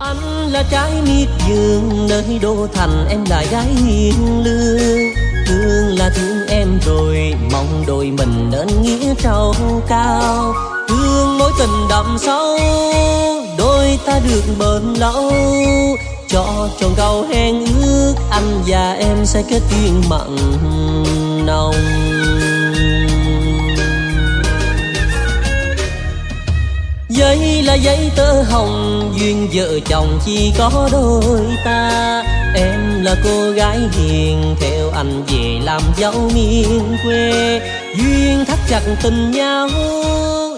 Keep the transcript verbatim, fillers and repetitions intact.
Anh là trái miệt vườn nơi đô thành, em là gái hiền lương. Thương là thương em rồi, mong đôi mình nên nghĩa trầu cao. Thương mối tình đậm sâu, đôi ta được bền lâu. Cho tròn câu hẹn ước, anh và em sẽ kết duyên mặn nồng. Giấy là giấy tơ hồng, duyên vợ chồng chỉ có đôi ta. Em là cô gái hiền, theo anh về làm dâu miền quê. Duyên thắt chặt tình nhau,